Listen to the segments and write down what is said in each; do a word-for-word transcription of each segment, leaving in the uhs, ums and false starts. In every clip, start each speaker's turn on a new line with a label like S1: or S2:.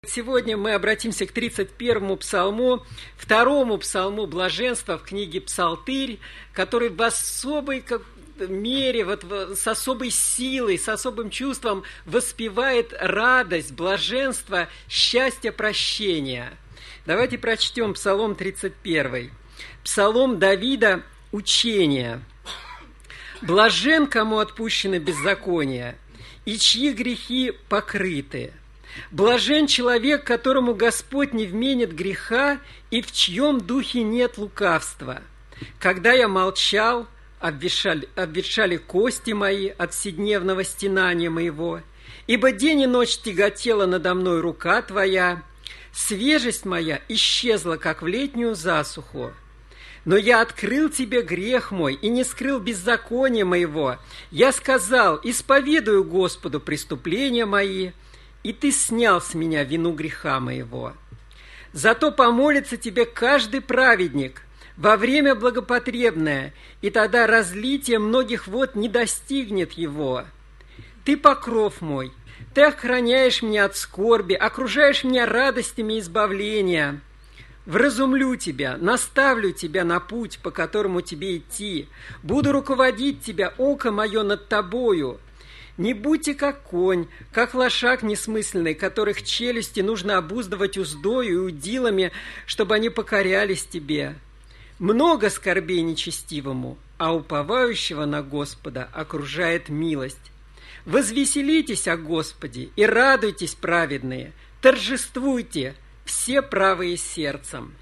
S1: Сегодня мы обратимся к тридцать первому псалму, второму псалму блаженства в книге «Псалтырь», который в особой мере, вот, с особой силой, с особым чувством воспевает радость, блаженство, счастье, прощения. Давайте прочтем Псалом тридцать первый. Псалом Давида «Учение». «Блажен, кому отпущено беззаконие, и чьи грехи покрыты. Блажен человек, которому Господь не вменит греха, и в чьем духе нет лукавства. Когда я молчал, обветшали, обветшали кости мои от вседневного стенания моего, ибо день и ночь тяготела надо мной рука Твоя, свежесть моя исчезла, как в летнюю засуху. Но я открыл Тебе грех мой и не скрыл беззакония моего. Я сказал: исповедую Господу преступления мои, и Ты снял с меня вину греха моего. Зато помолится Тебе каждый праведник во время благопотребное, и тогда разлитие многих вод не достигнет его. Ты покров мой, Ты охраняешь меня от скорби, окружаешь меня радостями избавления. Вразумлю Тебя, наставлю Тебя на путь, по которому Тебе идти. Буду руководить Тебя, око мое над Тобою. Не будьте как конь, как лошак несмысленный, которых челюсти нужно обуздывать уздою и удилами, чтобы они покорялись Тебе. Много скорбей нечестивому, а уповающего на Господа окружает милость. Возвеселитесь о Господе и радуйтесь, праведные, торжествуйте, все правые сердцем».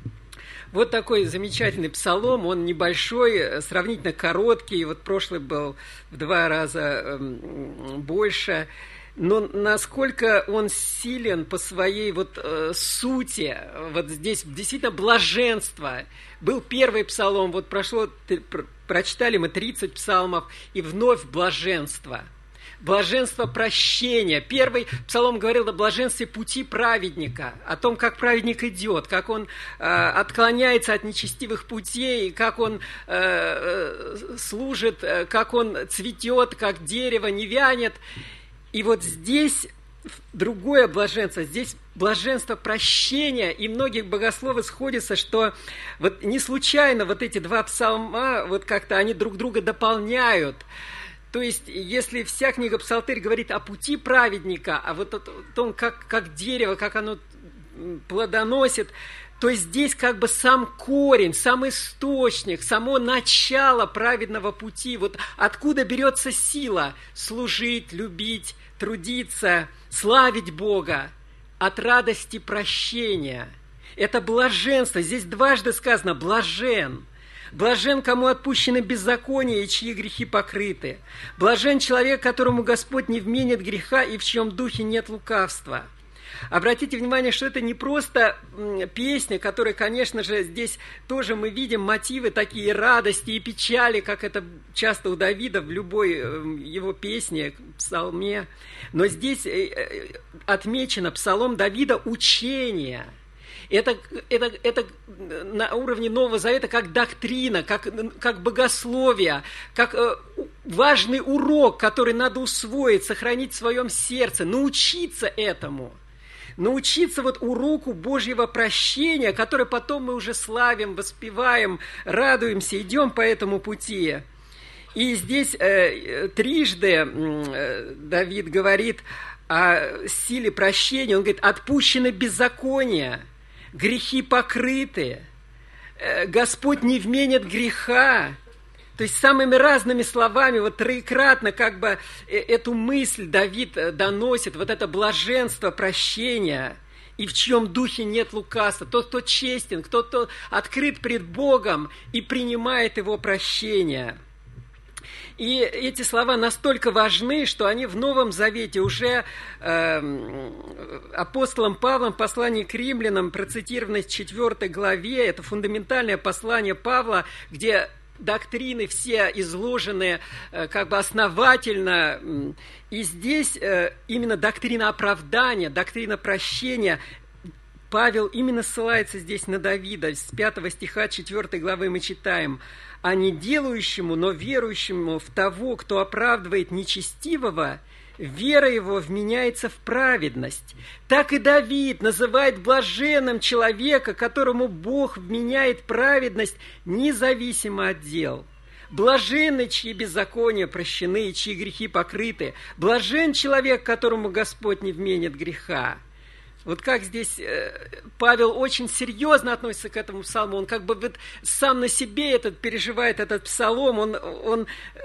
S1: Вот такой замечательный псалом, он небольшой, сравнительно короткий, вот прошлый был в два раза больше, но насколько он силен по своей вот э, сути, вот здесь действительно блаженство. Был первый псалом, вот прошло, прочитали мы тридцать псалмов, и вновь блаженство. Блаженство прощения. Первый псалом говорил о блаженстве пути праведника, о том, как праведник идет, как он э, отклоняется от нечестивых путей, как он э, служит, как он цветет, как дерево не вянет. И вот здесь другое блаженство, здесь блаженство прощения, и многие богословы сходятся, что вот не случайно вот эти два псалма, вот как-то они друг друга дополняют. То есть, если вся книга Псалтырь говорит о пути праведника, о вот о том, как, как дерево, как оно плодоносит, то здесь как бы сам корень, сам источник, само начало праведного пути. Вот откуда берется сила служить, любить, трудиться, славить Бога? От радости прощения. Это блаженство. Здесь дважды сказано «блажен». Блажен, кому отпущены беззакония и чьи грехи покрыты. Блажен человек, которому Господь не вменит греха и в чьем духе нет лукавства. Обратите внимание, что это не просто песня, которая, конечно же, здесь тоже мы видим мотивы такие радости и печали, как это часто у Давида в любой его песне, псалме. Но здесь отмечено псалом Давида «Учение». Это, это, это на уровне Нового Завета как доктрина, как, как богословие, как э, важный урок, который надо усвоить, сохранить в своем сердце, научиться этому. Научиться вот уроку Божьего прощения, который потом мы уже славим, воспеваем, радуемся, идем по этому пути. И здесь э, трижды э, Давид говорит о силе прощения. Он говорит: отпущено беззаконие, грехи покрыты, Господь не вменит греха. То есть самыми разными словами, вот троекратно как бы эту мысль Давид доносит, вот это блаженство прощения, и в чьем духе нет лукавства. Тот, кто честен, кто, кто открыт пред Богом и принимает Его прощение. И эти слова настолько важны, что они в Новом Завете уже э, апостолом Павлом в послании к римлянам процитированы в четвёртой главе. Это фундаментальное послание Павла, где доктрины все изложены э, как бы основательно. И здесь э, именно доктрина оправдания, доктрина прощения. Павел именно ссылается здесь на Давида. С пятого стиха четвёртой главы мы читаем: «А не делающему, но верующему в того, кто оправдывает нечестивого, вера его вменяется в праведность. Так и Давид называет блаженным человека, которому Бог вменяет праведность независимо от дел. Блаженны, чьи беззакония прощены и чьи грехи покрыты. Блажен человек, которому Господь не вменит греха. Вот как здесь Павел очень серьезно относится к этому псалму, он как бы вот сам на себе этот, переживает этот псалом, он, он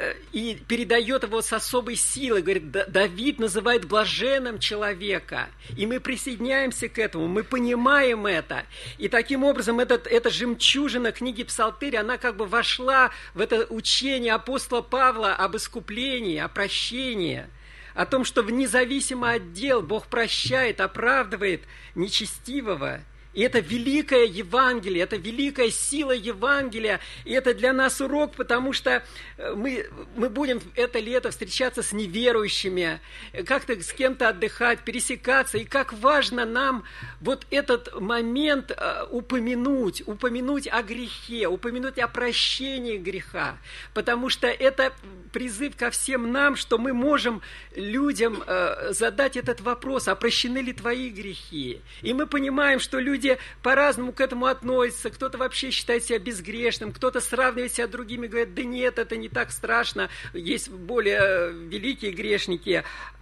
S1: и передает его с особой силой, говорит, Давид называет блаженным человека, и мы присоединяемся к этому, мы понимаем это, и таким образом этот, эта жемчужина книги Псалтырь, она как бы вошла в это учение апостола Павла об искуплении, о прощении, о том, что независимо от дел Бог прощает, оправдывает нечестивого. И это великое Евангелие, это великая сила Евангелия, и это для нас урок, потому что мы, мы будем это лето встречаться с неверующими, как-то с кем-то отдыхать, пересекаться, и как важно нам вот этот момент упомянуть, упомянуть о грехе, упомянуть о прощении греха, потому что это призыв ко всем нам, что мы можем людям задать этот вопрос, а прощены ли твои грехи? И мы понимаем, что люди по-разному к этому относятся. Кто-то вообще считает себя безгрешным, кто-то сравнивает себя с другими, говорит, да нет, это не так страшно, есть более великие грешники.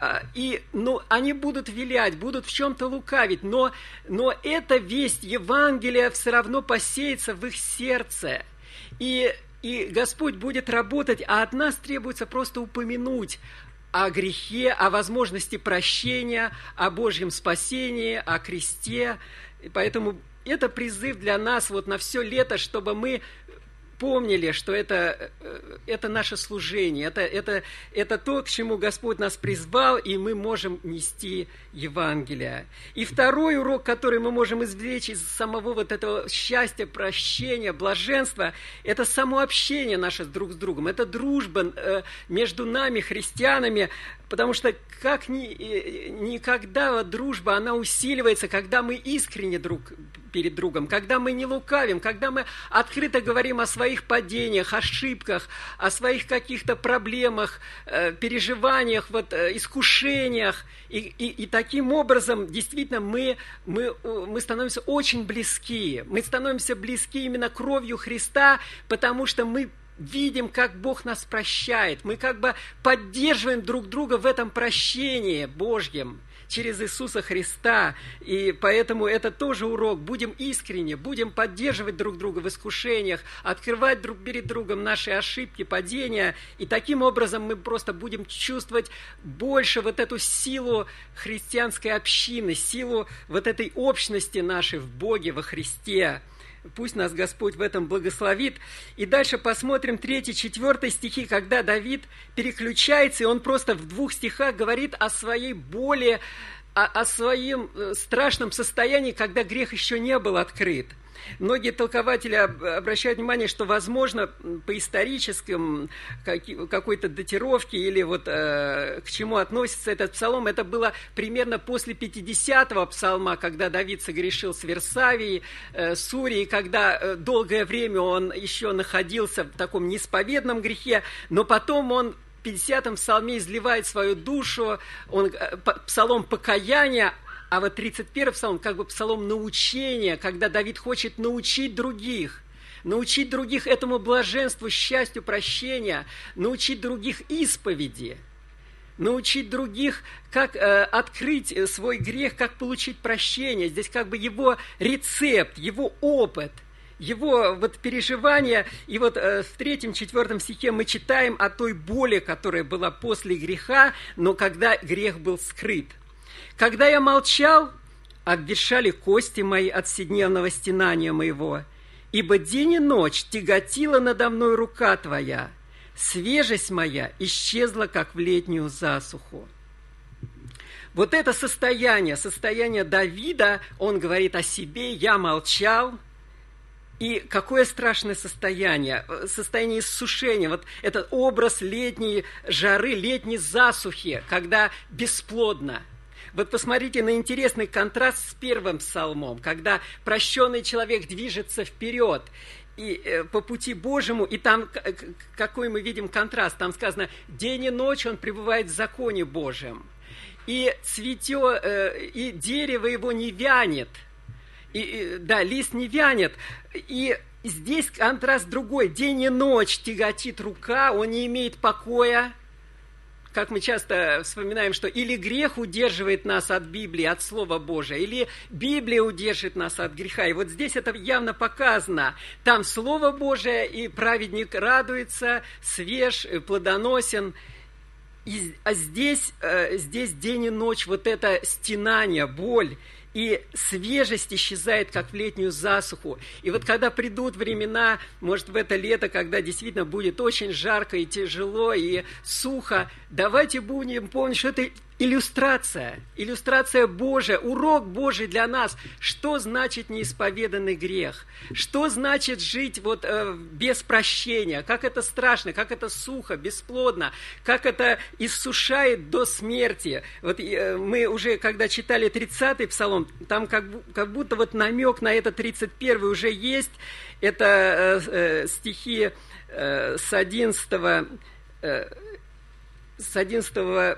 S1: И, ну, они будут вилять, будут в чем-то лукавить, но, но эта весть Евангелия все равно посеется в их сердце. И, и Господь будет работать, а от нас требуется просто упомянуть о грехе, о возможности прощения, о Божьем спасении, о кресте. И поэтому это призыв для нас вот на все лето, чтобы мы помнили, что это, это наше служение, это, это, это то, к чему Господь нас призвал, и мы можем нести Евангелие. И второй урок, который мы можем извлечь из самого вот этого счастья, прощения, блаженства, это само общение наше друг с другом, это дружба между нами, христианами, потому что как ни, никогда вот дружба, она усиливается, когда мы искренне друг перед другом, когда мы не лукавим, когда мы открыто говорим о своих падениях, ошибках, о своих каких-то проблемах, переживаниях, вот, искушениях. И, и, и таким образом, действительно, мы, мы, мы становимся очень близки. Мы становимся близки именно кровью Христа, потому что мы видим, как Бог нас прощает. Мы как бы поддерживаем друг друга в этом прощении Божьем через Иисуса Христа. И поэтому это тоже урок. Будем искренне, будем поддерживать друг друга в искушениях, открывать друг перед другом наши ошибки, падения. И таким образом мы просто будем чувствовать больше вот эту силу христианской общины, силу вот этой общности нашей в Боге, во Христе. Пусть нас Господь в этом благословит. И дальше посмотрим третий, четвертый стихи, когда Давид переключается, и он просто в двух стихах говорит о своей боли, о, о своем страшном состоянии, когда грех еще не был открыт. Многие толкователи обращают внимание, что, возможно, по историческим какой-то датировке или вот э, к чему относится этот псалом, это было примерно после пятидесятого псалма, когда Давид согрешил с Версавией, э, с Урией, когда э, долгое время он еще находился в таком неисповедном грехе, но потом он в пятидесятом псалме изливает свою душу, он, э, псалом покаяния. А вот тридцать первый псалом, как бы псалом научения, когда Давид хочет научить других, научить других этому блаженству, счастью, прощения, научить других исповеди, научить других, как э, открыть свой грех, как получить прощение. Здесь как бы его рецепт, его опыт, его вот переживания. И вот э, в третьем, четвертом стихе мы читаем о той боли, которая была после греха, но когда грех был скрыт. Когда я молчал, обветшали кости мои от вседневного стенания моего, ибо день и ночь тяготила надо мной рука твоя, свежесть моя исчезла, как в летнюю засуху. Вот это состояние, состояние Давида, он говорит о себе, я молчал. И какое страшное состояние, состояние иссушения, вот этот образ летней жары, летней засухи, когда бесплодно. Вот посмотрите на интересный контраст с первым псалмом, когда прощенный человек движется вперед. и по пути Божьему, и там какой мы видим контраст, там сказано, день и ночь он пребывает в законе Божьем, и цветет, и дерево его не вянет, и, и, да, лист не вянет, и здесь контраст другой, день и ночь тяготит рука, он не имеет покоя, как мы часто вспоминаем, что или грех удерживает нас от Библии, от Слова Божия, или Библия удержит нас от греха. И вот здесь это явно показано. Там Слово Божие, и праведник радуется, свеж, плодоносен. И, а здесь, здесь день и ночь, вот это стенание, боль, и свежесть исчезает, как в летнюю засуху. И вот когда придут времена, может, в это лето, когда действительно будет очень жарко и тяжело, и сухо, давайте будем помнить, что это иллюстрация, иллюстрация Божия, урок Божий для нас. Что значит неисповеданный грех? Что значит жить вот, э, без прощения? Как это страшно, как это сухо, бесплодно, как это иссушает до смерти. Вот э, мы уже, когда читали тридцатый псалом, там как, как будто вот намек на это тридцать первый уже есть. Это э, э, стихи э, с одиннадцатого, э, с одиннадцатого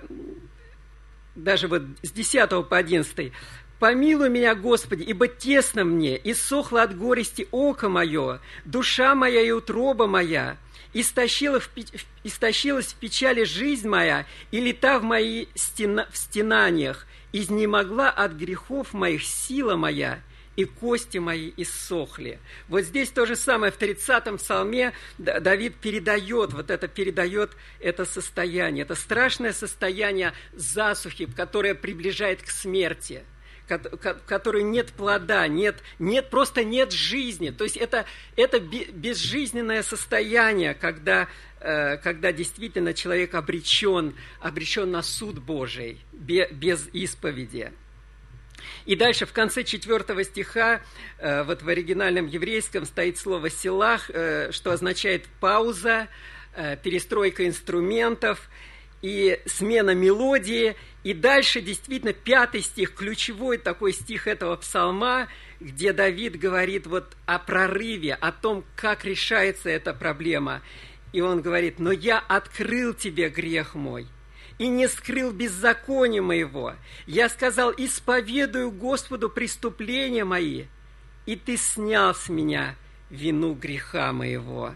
S1: даже вот с десятого по одиннадцатый. «Помилуй меня, Господи, ибо тесно мне, и сохло от горести око мое, душа моя и утроба моя, истощила в, истощилась в печали жизнь моя, и лета в мои стена, в стенаниях, изнемогла от грехов моих сила моя, и кости мои иссохли». Вот здесь то же самое в тридцатом псалме Давид передает, вот это передает это состояние, это страшное состояние засухи, которое приближает к смерти, в которой нет плода, нет, нет, просто нет жизни. То есть это, это безжизненное состояние, когда, когда действительно человек обречен, обречен на суд Божий без исповеди. И дальше в конце четвертого стиха, вот в оригинальном еврейском стоит слово «селах», что означает «пауза», перестройка инструментов и смена мелодии. И дальше действительно пятый стих, ключевой такой стих этого псалма, где Давид говорит вот о прорыве, о том, как решается эта проблема. И он говорит: «Но я открыл тебе грех мой, и не скрыл беззакония моего. Я сказал: исповедую Господу преступления мои, и ты снял с меня вину греха моего».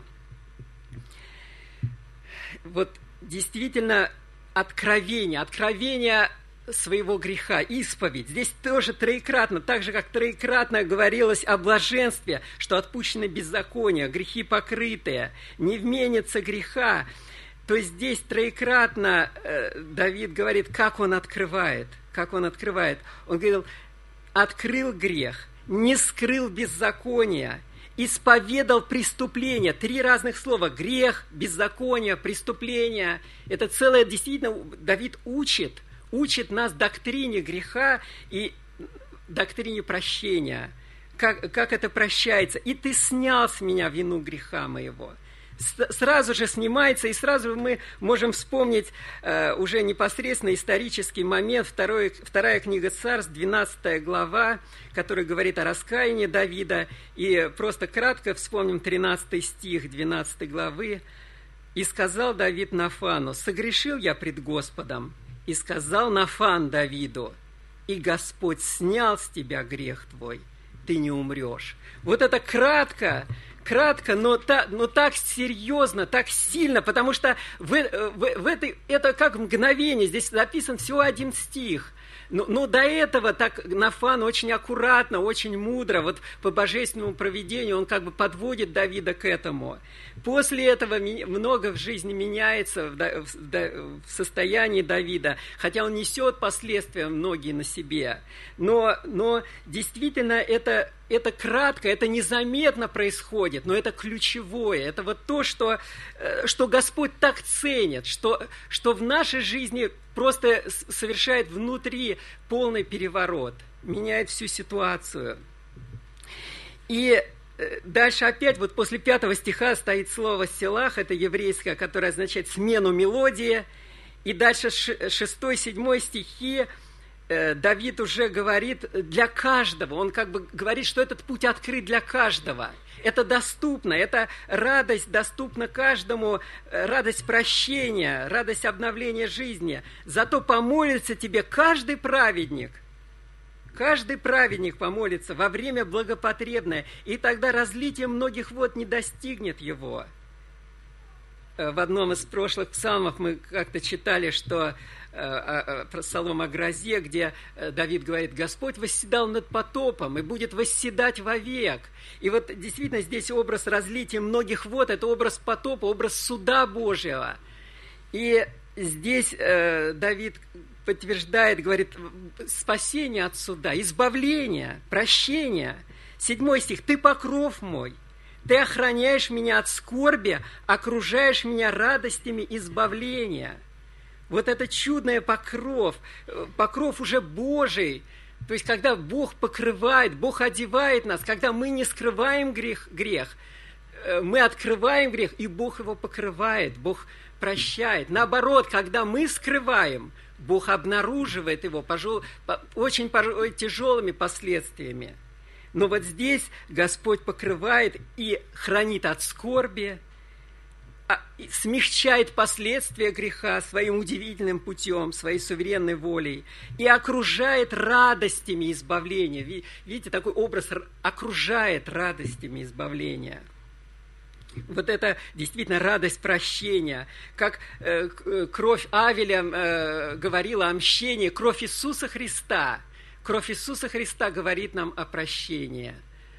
S1: Вот действительно откровение, откровение своего греха, исповедь. Здесь тоже троекратно, так же, как троекратно говорилось о блаженстве, что отпущены беззакония, грехи покрытые, не вменится греха. То есть здесь троекратно э, Давид говорит, как он открывает, как он открывает. Он говорил: открыл грех, не скрыл беззакония, исповедал преступление. Три разных слова: грех, беззаконие, преступление. Это целое, действительно, Давид учит, учит нас доктрине греха и доктрине прощения. Как, как это прощается. «И ты снял с меня вину греха моего». Сразу же снимается, и сразу мы можем вспомнить э, уже непосредственно исторический момент, второй, вторая книга Царств, двенадцатая глава, которая говорит о раскаянии Давида. И просто кратко вспомним тринадцатый стих двенадцатой главы. «И сказал Давид Нафану: согрешил я пред Господом. И сказал Нафан Давиду: и Господь снял с тебя грех твой, ты не умрешь». Вот это кратко, кратко, но, та, но так серьезно, так сильно, потому что в, в, в этой, это как мгновение, здесь написан всего один стих. Но, но до этого так Нафан очень аккуратно, очень мудро, вот по божественному провидению он как бы подводит Давида к этому. После этого много в жизни меняется в, в, в состоянии Давида, хотя он несет последствия многие на себе. Но, но действительно это, это кратко, это незаметно происходит, но это ключевое. Это вот то, что, что Господь так ценит, что, что в нашей жизни просто совершает внутри полный переворот, меняет всю ситуацию. И дальше опять, вот после пятого стиха стоит слово «селах», это еврейское, которое означает смену мелодии. И дальше шестой, седьмой стихи Давид уже говорит для каждого, он как бы говорит, что этот путь открыт для каждого. Это доступно, это радость доступна каждому, радость прощения, радость обновления жизни. Зато помолится тебе каждый праведник, каждый праведник помолится во время благопотребное, и тогда разлитие многих вод не достигнет его. В одном из прошлых псалмов мы как-то читали, что про псалом о грозе, где Давид говорит: «Господь восседал над потопом и будет восседать вовек». И вот действительно здесь образ разлития многих вод, это образ потопа, образ суда Божьего. И здесь э, Давид подтверждает, говорит, спасение от суда, избавление, прощение. Седьмой стих: «Ты покров мой, ты охраняешь меня от скорби, окружаешь меня радостями избавления». Вот это чудное покров, покров уже Божий. То есть, когда Бог покрывает, Бог одевает нас, когда мы не скрываем грех, грех, мы открываем грех, и Бог его покрывает, Бог прощает. Наоборот, когда мы скрываем, Бог обнаруживает его пожал, очень пожал, тяжелыми последствиями. Но вот здесь Господь покрывает и хранит от скорби, смягчает последствия греха своим удивительным путем, своей суверенной волей и окружает радостями избавления. Видите, такой образ окружает радостями избавления. Вот это действительно радость прощения. Как э, кровь Авеля э, говорила о мщении, кровь Иисуса Христа. Кровь Иисуса Христа говорит нам о прощении.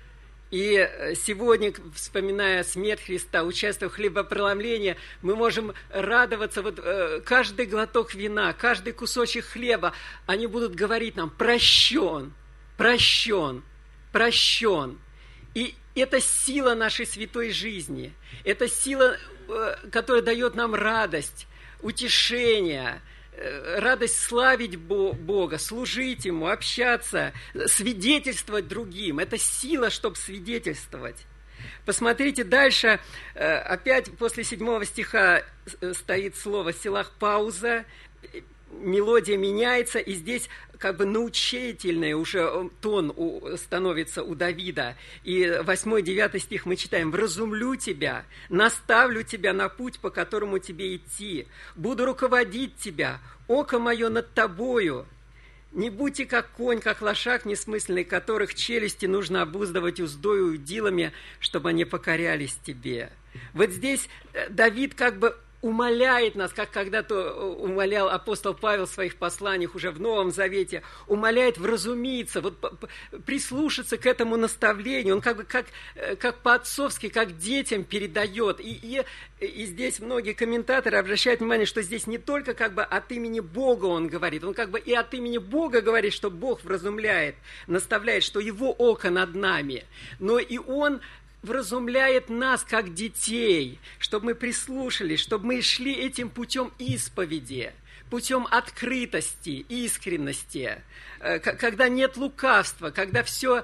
S1: И сегодня, вспоминая смерть Христа, участвуя в хлебопреломлении, мы можем радоваться. Вот э, каждый глоток вина, каждый кусочек хлеба, они будут говорить нам: прощен, прощен, прощен. И это сила нашей святой жизни. Это сила, э, которая дает нам радость, утешение, радость славить Бога, служить Ему, общаться, свидетельствовать другим. Это сила, чтобы свидетельствовать. Посмотрите дальше. Опять после седьмого стиха стоит слово «селах» пауза. Мелодия меняется, и здесь как бы научительный уже тон становится у Давида. И восьмой-девятый стих мы читаем: «Вразумлю тебя, наставлю тебя на путь, по которому тебе идти, буду руководить тебя, око мое над тобою. Не будьте как конь, как лошак несмысленный, которых челюсти нужно обуздывать уздою и удилами, чтобы они покорялись тебе». Вот здесь Давид как бы умоляет нас, как когда-то умолял апостол Павел в своих посланиях уже в Новом Завете, умоляет вразумиться, вот, прислушаться к этому наставлению. Он как бы как, как по-отцовски, как детям передает. И, и, и здесь многие комментаторы обращают внимание, что здесь не только как бы от имени Бога он говорит, он как бы и от имени Бога говорит, что Бог вразумляет, наставляет, что Его око над нами, но и Он вразумляет нас, как детей, чтобы мы прислушались, чтобы мы шли этим путем исповеди, путем открытости, искренности, когда нет лукавства, когда все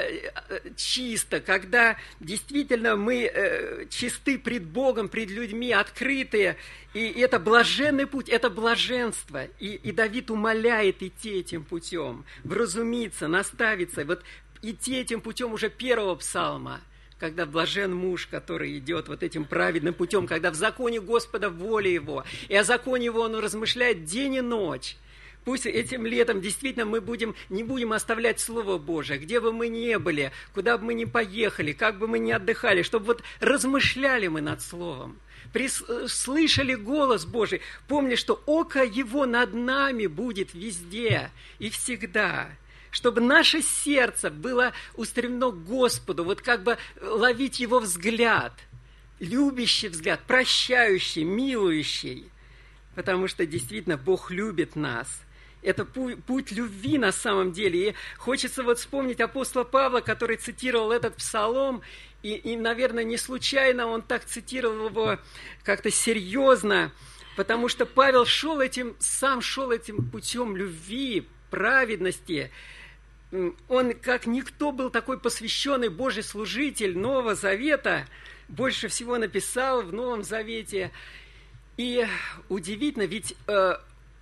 S1: чисто, когда действительно мы чисты пред Богом, пред людьми, открытые. И это блаженный путь, это блаженство. И, и Давид умоляет идти этим путем, вразумиться, наставиться, вот идти этим путем уже первого псалма, когда блажен муж, который идет вот этим праведным путем, когда в законе Господа воля Его, и о законе Его Он размышляет день и ночь. Пусть этим летом действительно мы будем, не будем оставлять Слово Божие, где бы мы ни были, куда бы мы ни поехали, как бы мы ни отдыхали, чтобы вот размышляли мы над Словом, слышали голос Божий, помни, что око Его над нами будет везде и всегда. Чтобы наше сердце было устремлено к Господу, вот как бы ловить Его взгляд, любящий взгляд, прощающий, милующий, потому что действительно Бог любит нас. Это путь, путь любви на самом деле. И хочется вот вспомнить апостола Павла, который цитировал этот псалом, и, и, наверное, не случайно он так цитировал его как-то серьезно, потому что Павел шел этим, сам шел этим путем любви, праведности. Он, как никто, был такой посвященный Божий служитель Нового Завета, больше всего написал в Новом Завете. И удивительно, ведь э,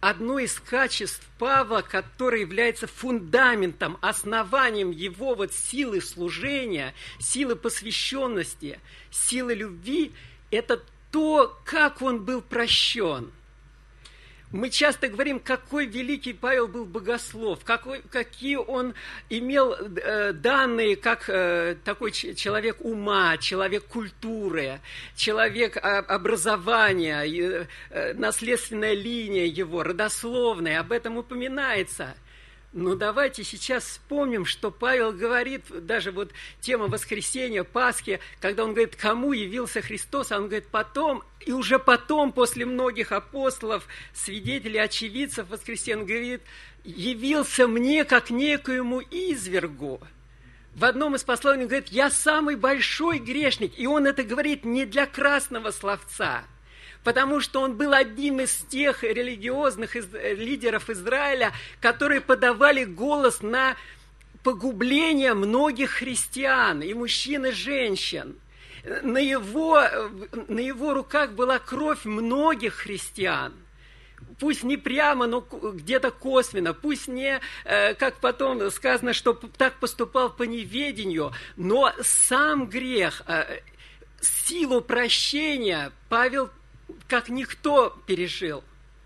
S1: одно из качеств Павла, которое является фундаментом, основанием его вот силы служения, силы посвященности, силы любви, это то, как он был прощен. Мы часто говорим, какой великий Павел был богослов, какой, какие он имел э, данные, как э, такой человек ума, человек культуры, человек образования, э, э, наследственная линия его, родословная, об этом упоминается. Но давайте сейчас вспомним, что Павел говорит, даже вот тема воскресения, Пасхи, когда он говорит, кому явился Христос, он говорит, потом, и уже потом, после многих апостолов, свидетелей, очевидцев воскресения, он говорит, явился мне, как некоему извергу. В одном из посланий он говорит, я самый большой грешник, и он это говорит не для красного словца, потому что он был одним из тех религиозных лидеров Израиля, которые подавали голос на погубление многих христиан, и мужчин, и женщин. На его, на его руках была кровь многих христиан. Пусть не прямо, но где-то косвенно, пусть не, как потом сказано, что так поступал по неведению, но сам грех, силу прощения Павел как никто пережил.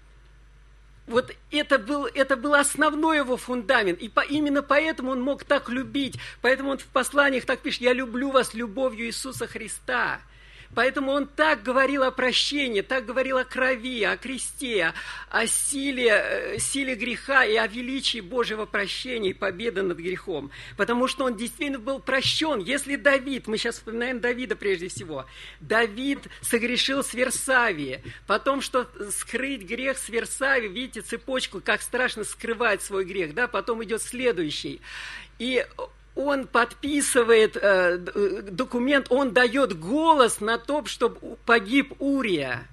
S1: Вот это был, это был основной его фундамент. И по, именно поэтому он мог так любить. Поэтому он в посланиях так пишет, «Я люблю вас любовью Иисуса Христа». Поэтому он так говорил о прощении, так говорил о крови, о кресте, о силе, силе греха и о величии Божьего прощения и победы над грехом. Потому что он действительно был прощен. Если Давид, мы сейчас вспоминаем Давида прежде всего, Давид согрешил с Версавии, потом, что скрыть грех с Версавии, видите цепочку, как страшно скрывать свой грех, да, потом идет следующий. И он подписывает э, документ, он дает голос на то, чтобы погиб Урия.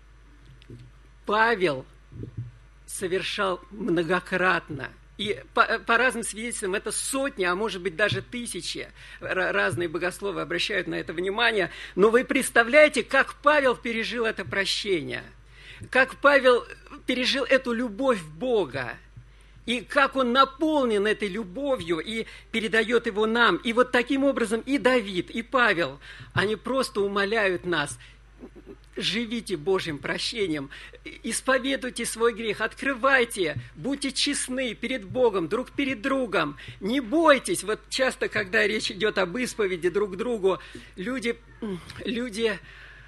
S1: Павел совершал многократно. И по, по разным свидетельствам это сотни, а может быть даже тысячи. Разные богословы обращают на это внимание. Но вы представляете, как Павел пережил это прощение. Как Павел пережил эту любовь Бога. И как он наполнен этой любовью и передает его нам. И вот таким образом и Давид, и Павел, они просто умоляют нас, живите Божьим прощением, исповедуйте свой грех, открывайте, будьте честны перед Богом, друг перед другом, не бойтесь. Вот часто, когда речь идет об исповеди друг к другу, люди, люди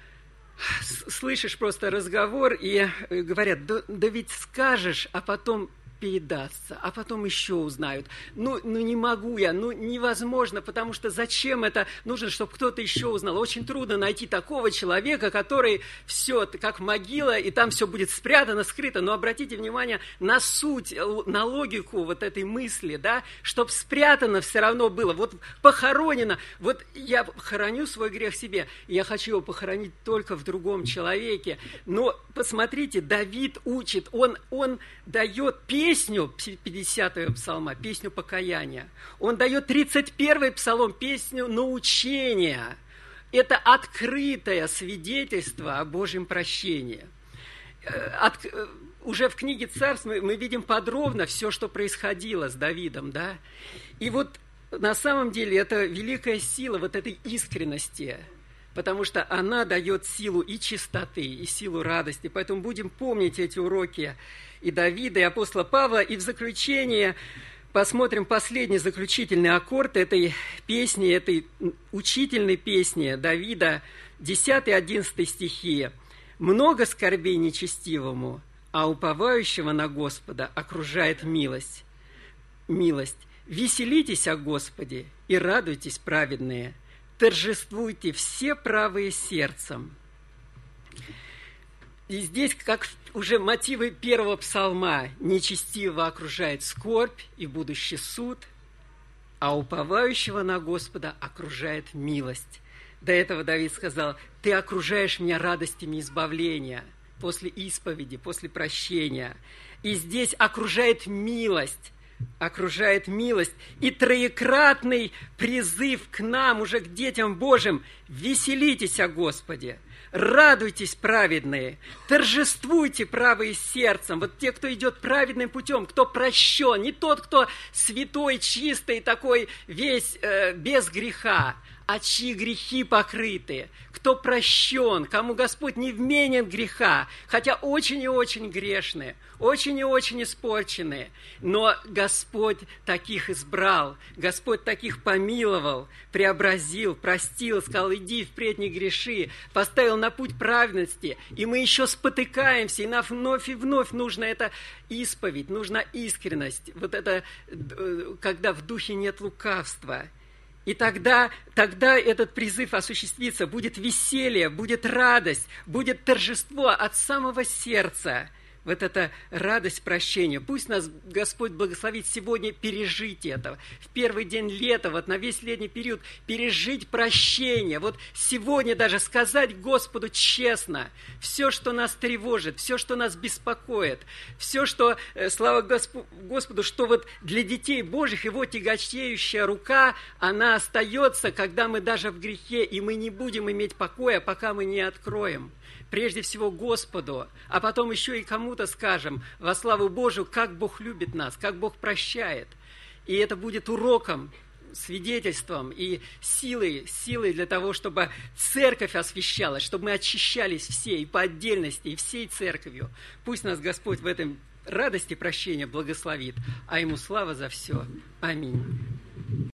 S1: слышишь просто разговор и говорят, да, да ведь скажешь, а потом передастся, а потом еще узнают. Ну, ну, не могу я, ну, невозможно, потому что зачем это нужно, чтобы кто-то еще узнал? Очень трудно найти такого человека, который все, как могила, и там все будет спрятано, скрыто. Но обратите внимание на суть, на логику вот этой мысли, да, чтобы спрятано все равно было, вот похоронено. Вот я хороню свой грех себе, я хочу его похоронить только в другом человеке. Но посмотрите, Давид учит, он, он дает песню, Песню пятидесятого псалма, песню покаяния. Он дает тридцать первый псалом, песню научения. Это открытое свидетельство о Божьем прощении. От, уже в книге Царств мы, мы видим подробно все, что происходило с Давидом. Да? И вот на самом деле это великая сила вот этой искренности, потому что она дает силу и чистоты, и силу радости. Поэтому будем помнить эти уроки и Давида, и апостола Павла. И в заключение посмотрим последний заключительный аккорд этой песни, этой учительной песни Давида, десятый-одиннадцатый стихи. «Много скорбей нечестивому, а уповающего на Господа окружает милость. Милость. Веселитесь о Господе и радуйтесь, праведные. Торжествуйте все правые сердцем». И здесь, как уже мотивы первого псалма, нечестиво окружает скорбь и будущий суд, а уповающего на Господа окружает милость. До этого Давид сказал, ты окружаешь меня радостями избавления после исповеди, после прощения. И здесь окружает милость, окружает милость. И троекратный призыв к нам, уже к детям Божьим, веселитесь о Господе. радуйтесь, праведные, торжествуйте, правые сердцем. Вот те, кто идет праведным путем, кто прощен, не тот, кто святой, чистый, такой весь э, без греха, а чьи грехи покрыты, кто прощен, кому Господь не вменен греха, хотя очень и очень грешные, очень и очень испорченные, но Господь таких избрал, Господь таких помиловал, преобразил, простил, сказал: иди впредь не греши, поставил на путь праведности, и мы еще спотыкаемся, и нам вновь и вновь нужно это исповедь, нужна искренность, вот это, когда в духе нет лукавства. И тогда, тогда этот призыв осуществится, будет веселье, будет радость, будет торжество от самого сердца. Вот эта радость прощения. Пусть нас Господь благословит сегодня пережить это. В первый день лета, вот на весь летний период, пережить прощение. Вот сегодня даже сказать Господу честно все, что нас тревожит, все, что нас беспокоит, все, что, слава Господу, что вот для детей Божьих Его тяготеющая рука, она остается, когда мы даже в грехе, и мы не будем иметь покоя, пока мы не откроем. Прежде всего Господу, а потом еще и кому-то скажем во славу Божию, как Бог любит нас, как Бог прощает. И это будет уроком, свидетельством и силой, силой для того, чтобы церковь освящалась, чтобы мы очищались все, и по отдельности, и всей церковью. Пусть нас Господь в этом радости прощения благословит, а Ему слава за все. Аминь.